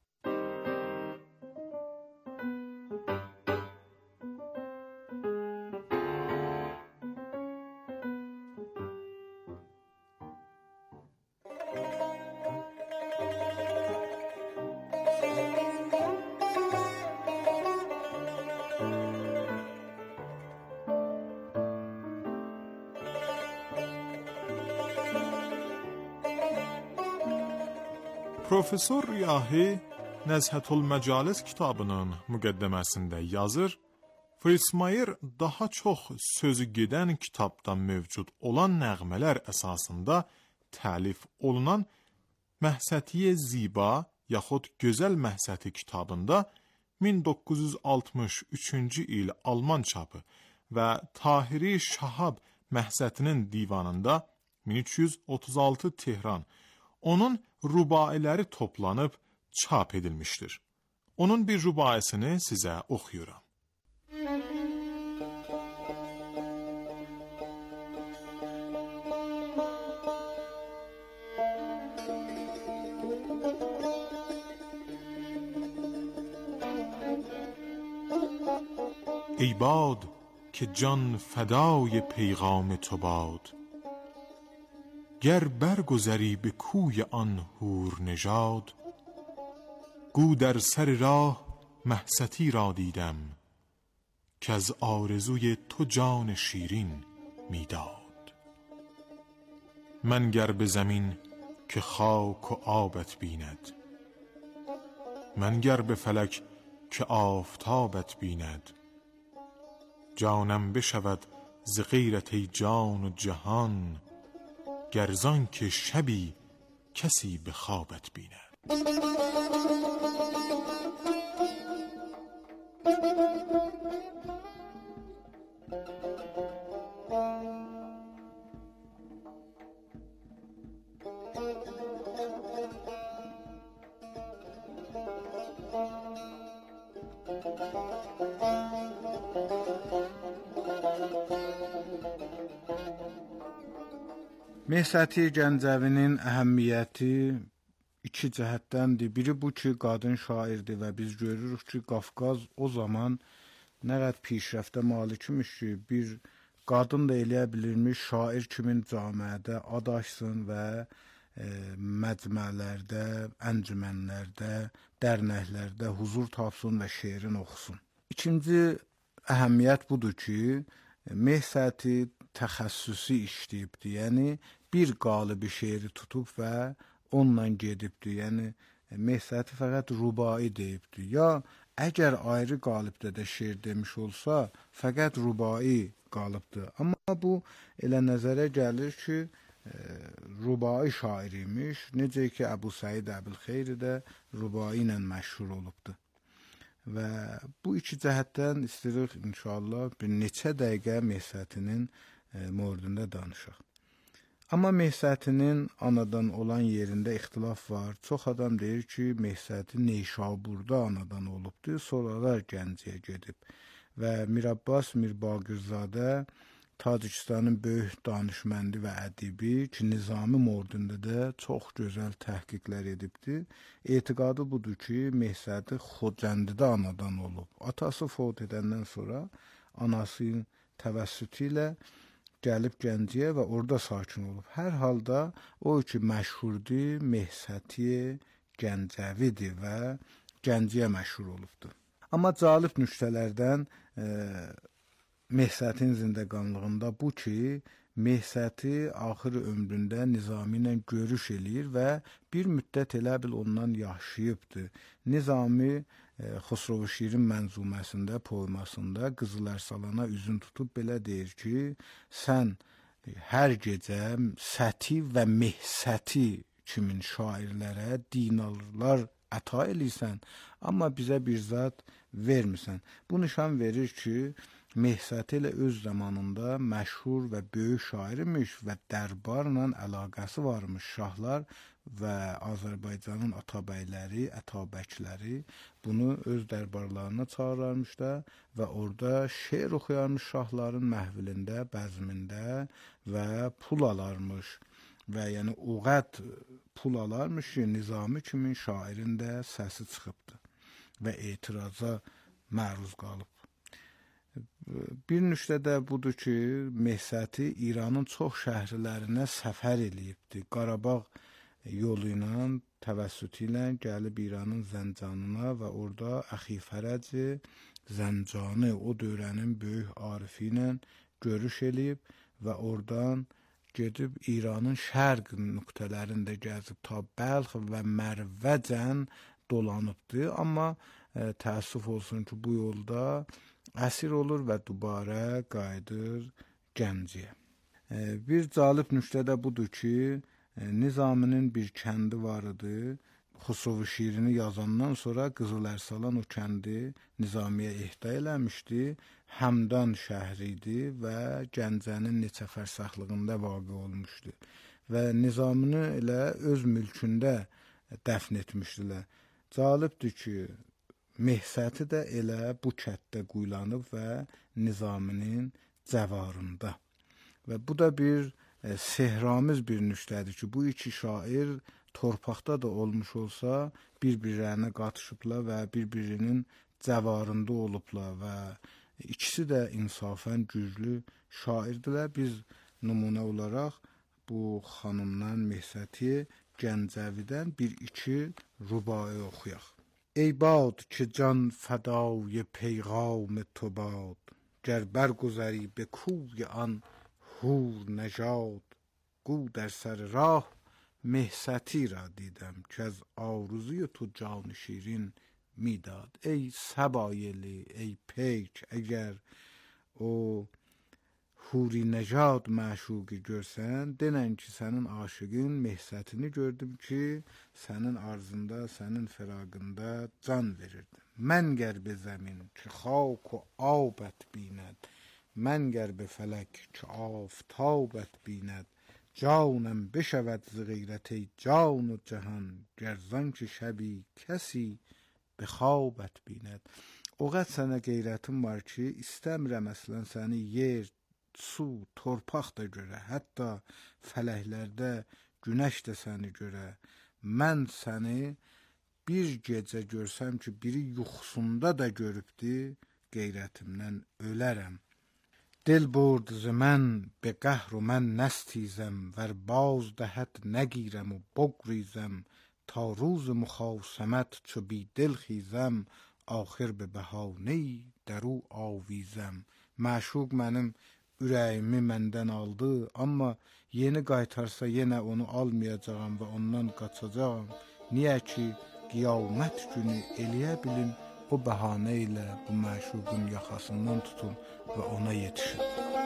Profesor Riyahi Nəzhətül-Məcalis kitabının müqəddəməsində yazır, Fritz Mayer daha çox sözü gedən kitabda mövcud olan nəğmələr əsasında təlif olunan Məhsəti Ziba yaxud Gözəl Məhsəti kitabında min doqquz yüz altmış üçüncü il Alman çapı və Tahiri Şahab Məhsətinin divanında min üç yüz otuz altı Tehran onun rubailəri toplanıb çap edilmişdir. Onun bir rubaisini sizə oxuyuram. ای باد که جان فدای پیغام تو باد، گر برگذری به کوی آن حور نژاد، گو در سر راه مهستی را دیدم، که از آرزوی تو جان شیرین میداد. من گر به زمین که خاک و آبت بیند، من گر به فلک که آفتابت بیند، جانم بشود ز غیرت ای جان و جهان، گرزان که شبی کسی به خوابت بیند. Mehsəti Gəncəvinin əhəmiyyəti iki cəhətdəndir. Biri bu ki, qadın şairdir və biz görürük ki, Qafqaz o zaman nə qədər pişrəftə malik imiş ki, bir qadın da eləyə bilirmiş şair kimin camiədə ad açsın və e, məcmələrdə, əncümənlərdə, dərnəklərdə huzur tapsın və şeirin oxusun. İkinci əhəmiyyət budur ki, Mehsəti təxəssüsi işləyibdir. Yəni bir qalıbı şeiri tutub və onunla gedibdir. Yəni Mehsəti fəqət rubai deyibdir. Ya əgər ayrı qalıbda da şeir demiş olsa, fəqət rubai qalıbdır. Amma bu elə nəzərə gəlir ki, e, rubai şair imiş. Necə ki Əbu Səid Əbülxeyri də rubai ilə məşhur olubdur. Və bu iki cəhətdən istəyirik inşallah bir neçə dəqiqə Mehsətinin e, mövzusunda danışaq. Amma Mehsətinin anadan olan yerində ixtilaf var. Çox adam deyir ki, Mehsəti Neşaburda anadan olubdur, sonralar Gəncəyə gedib. Və Mir Abbas Mirbaqirzadə Tacikistanın böyük danışməndi və ədibi ki, Nizami mövzusunda da çox gözəl təhqiqlər edibdir. Etiqadı budur ki, Mehsəti Xocəndidə anadan olub. Atası fövt edəndən sonra anasının təvəssütü ilə gəlib Gəncəyə və orada sakin olub. Hər halda o ki məşhurdur, Mehsəti Gəncəvidir və Gəncəyə məşhur olubdur. Amma cəlib nüktələrdən e, Mehsətin zindəqanlığında bu ki, Mehsəti axır ömründə Nizami ilə görüş eləyir və bir müddət elə bil ondan yaşayıbdır. Nizami e, Xosrovu Şirin mənzuməsində, poemasında Qızıl Ərsalana üzün tutub belə deyir ki, sən hər gecə Səti və Mehsəti kimin şairlərə dinarlar əta eləyirsən, amma bizə bir zat vermirsən. Bu nişan verir ki, Mehsəti ilə öz zamanında məşhur və böyük şair imiş və dərbarla əlaqəsi varmış. Şahlar və Azərbaycanın atabəyləri, ətabəkləri bunu öz dərbarlarına çağırarmışlar və orada şeir oxuyarmış şahların məhvilində, bəzmində və pul alarmış. Və yəni o qədər pul alarmış ki, Nizami kimin şairin də səsi çıxıbdır və etiraza məruz qalıb. Bir nüktə də budur ki, Mehsəti İranın çox şəhərlərinə səfər eləyibdir. Qarabağ yolu ilə, təvəssütü ilə gəlib İranın Zəncanına və orada Əxifərəci Zəncanı, o dövrənin böyük arifi ilə görüş eləyib və oradan gedib İranın şərq nöqtələrində gəzib ta Bəlx və Mərvəcən dolanıbdır. Amma e, təəssüf olsun ki, bu yolda əsir olur və dubara qayıdır Gəncəyə. E, bir cəlib nüktə də budur ki, e, Nizaminin bir kəndi var idi. Xosrovu şiirini yazandan sonra Qızıl Ərsalan o kəndi Nizamiyə ehda eləmişdi. Həmdan şəhri idi və Gəncənin neçə fərsəxlığında vaqe olmuşdu. Və Nizamini elə öz mülkündə dəfn etmişdilər. Cəlibdir ki, Mehsəti də elə bu kətdə quyulanıb və Nizaminin cəvarında. Və bu da bir e, sehramiz bir nüktədir ki, bu iki şair torpaqda da olmuş olsa, bir-birlərinə qatışıblar və bir-birinin cəvarında olublar və ikisi də insafən güclü şairdirlər. Biz nümunə olaraq bu xanımdan Mehsəti Gəncəvidən bir iki rübai oxuyaq. Ey bad ki can fədای پیغام تو باد گر برگذری به کوی آن حور نژاد گو در سر راه مهستی را دیدم که از آرزوی تو جان شیرین میداد. ای سبایلی ای پیک اگر o huri nejad məşuqi görsən, denən ki, sənin aşığın mehsətini gördüm ki, sənin arzında, sənin firaqında can verirdim. Mən qərb zəmin ki, xak و آبت بیند من قرب فلک که آفتابت بیند جانم بشود ز غیرت ای جان و جهان گرزان که شبی کسی به خوابت بیند. O qədər sənə qeyrətim var ki, istəmirəm əslən səni yer, su, torpaq da görə, hətta fələklərdə günəş də səni görə. Mən səni bir gecə görsəm ki, biri yuxusunda da görübdü, qeyrətimdən ölərəm. Dil برد ز من به قهر و من نستیزم ور باز دهد نگیرم و بگریزم تا روز مخاصمت چو بی دل خیزم آخر به بهانه‌ای در او آویزم. Məşuq mənim ürəyimi məndən aldı, amma yeni qaytarsa yenə onu almayacağam və ondan qaçacağam. Niyə ki, qiyamət günü eləyə bilim o bəhanə ilə bu məşuqun yaxasından tutum və ona yetişim.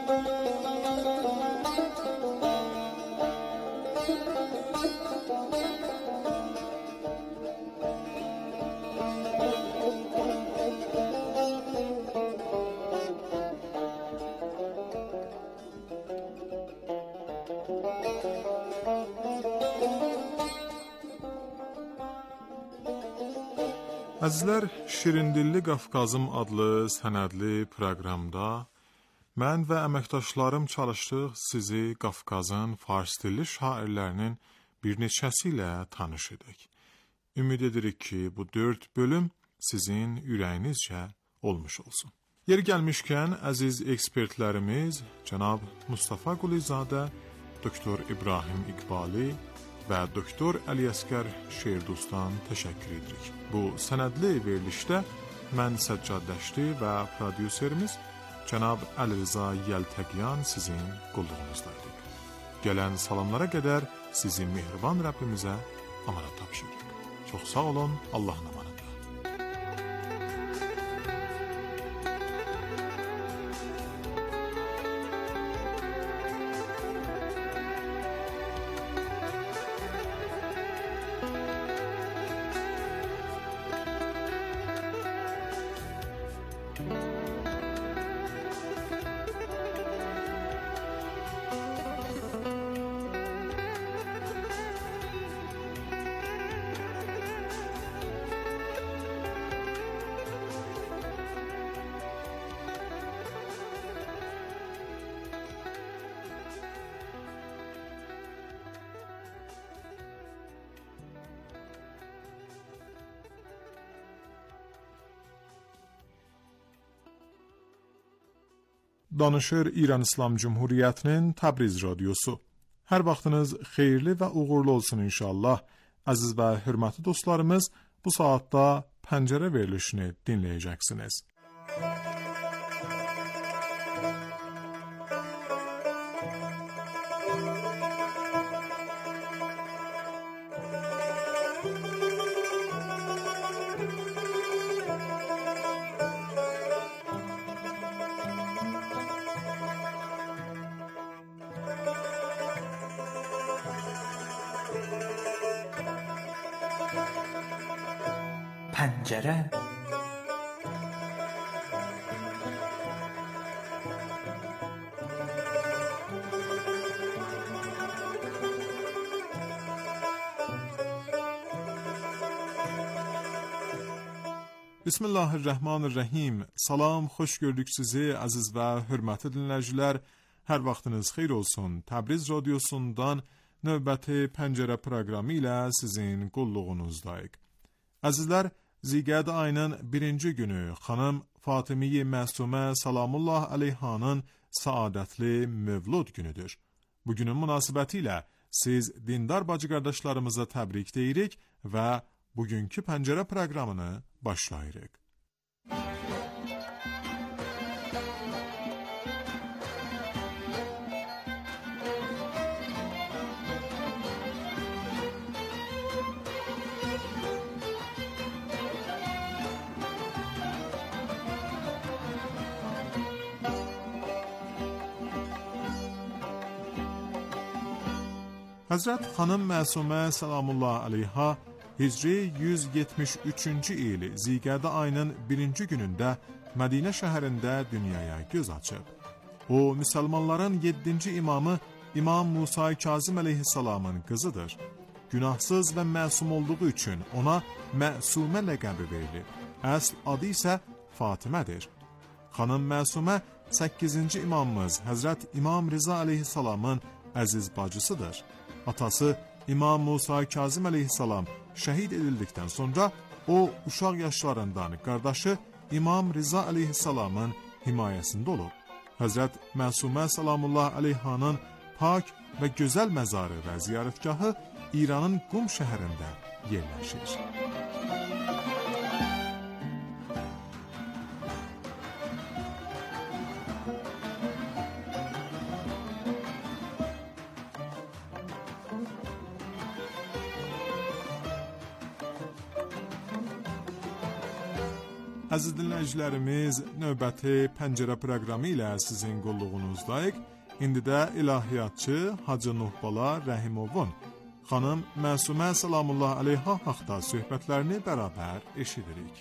Əzizlər, Şirindilli Qafqazım adlı sənədli proqramda mən və əməkdaşlarım çalışdıq sizi Qafqazın fars dilli şairlərinin bir neçəsi ilə tanış edək. Ümid edirik ki, bu dörd bölüm sizin ürəyinizcə olmuş olsun. Yeri gəlmişkən, əziz ekspertlərimiz cənab Mustafa Qulizadə, doktor İbrahim İqbali və doktor Əliyəskər Şeirdustan təşəkkür edirik. Bu sənədli verilişdə mən Səccad Dəşti və prodüserimiz cənab Əlirza Yəltəqyan sizin qulluğunuzdaydık. Gələn salamlara qədər sizi mehriban Rəbbimizə amanat tapşırırıq. Çox sağ olun, Allahın amanatı. Danışır İran İslam Cumhuriyyətinin Təbriz radiosu. Hər vaxtınız xeyirli və uğurlu olsun inşallah. Əziz və hörmətli dostlarımız, bu saatda pəncərə verilişini dinləyəcəksiniz. پنجره Bismillahirrahmanirrahim. Salam, xoş gördük sizi əziz və hörmətli dinləyicilər. Hər vaxtınız xeyir olsun. Təbriz radiosundan növbəti pəncərə proqramı ilə sizin qulluğunuzdayıq. Əzizlər, Zilqədə ayının birinci günü xanım Fatimiyə Məsumə salamullah əleyhanın saadətli mövlud günüdür. Bu günün münasibəti ilə siz dindar bacı qardaşlarımıza təbrik deyirik və bugünkü pəncərə proqramını başlayırıq. Həzrət xanım Məsumə salamullah əleyha Hicri yüz yetmiş üçüncü il Zilqədə ayının birinci günündə Mədinə şəhərində dünyaya göz açıb. O, müsəlmanların yeddinci imamı İmam Musa Kazım əleyhissalamın qızıdır. Günahsız və məsum olduğu üçün ona Məsumə ləqəbi verilir. Əsl adı isə Fatimədir. Xanım Məsumə səkkizinci imamımız Həzrət İmam Rıza əleyhissalamın əziz bacısıdır. Atası İmam Musa Kazım əleyhissalam şəhid edildikdən sonra o uşaq yaşlarından qardaşı İmam Rıza əleyhissalamın himayəsində olub. Həzrət Məsumə salamullah əleyhanın pak və gözəl məzarı və ziyarətgahı İranın Qum şəhərində yerləşir. Əziz dinləyicilərimiz, növbəti pəncərə proqramı ilə sizin qulluğunuzdayıq. İndi də ilahiyyatçı Hacı Nuhbala Rəhimovun xanım Məsumə salamullah əleyha haqda söhbətlərini bərabər eşidirik.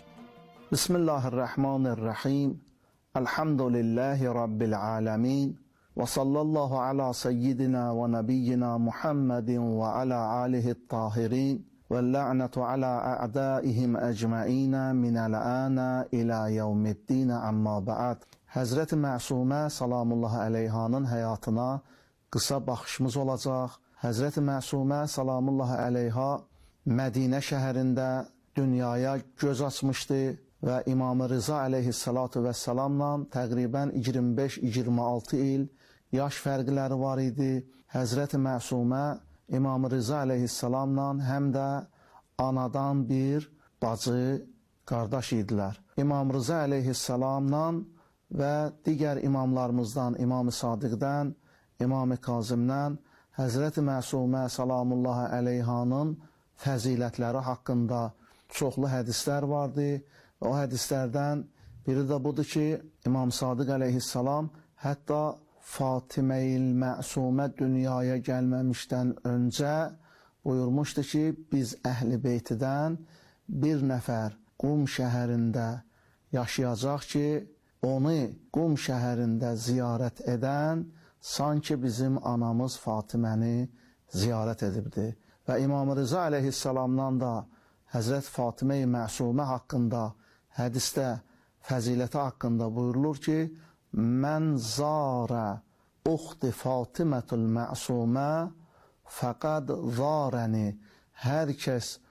Bismillahirrahmanirrahim. Elhamdülillahi Rabbil aləmin. Və sallallahu ala seyyidina və nəbiyyina Muhammedin və ala alihi't-tahirin. وَاللَّعْنَةُ عَلَى أَعْدَائِهِمْ أَجْمَعِينَ مِنَ الْآنَ إِلَى يَوْمِ الدِّينَ أَمَّا بَعْدْ. Həzrət Məsumə salamullah əleyhanın həyatına qısa baxışımız olacaq. Həzrət Məsumə salamullah əleyha Mədinə şəhərində dünyaya göz açmışdı və İmam Rıza əleyhissalatu vəssalamla təqribən iyirmi beş iyirmi altı il yaş fərqləri var idi. Həzrət Məsumə İmam Rıza əleyhissalamla həm də anadan bir bacı qardaş idilər. İmam Rıza əleyhissalamla və digər imamlarımızdan İmam-ı Sadiqdən, İmam-ı Kazimdən Həzrət Məsumə salamullah əleyhanın fəzilətləri haqqında çoxlu hədislər vardı. O hədislərdən biri də budur ki, İmam Sadiq əleyhissalam hətta Fatimə-il Məsumə dünyaya gəlməmişdən öncə buyurmuşdu ki, biz Əhl-i Beytidən bir nəfər Qum şəhərində yaşayacaq ki, onu Qum şəhərində ziyarət edən sanki bizim anamız Fatiməni ziyarət edibdi. Və İmam Rıza əleyhissalamdan da Həzrət Fatimə-i Məsumə haqqında hədisdə fəziləti haqqında buyurulur ki, mən zarə uxti Fatimətul Məsumə fəqəd zarəni. Hər kəs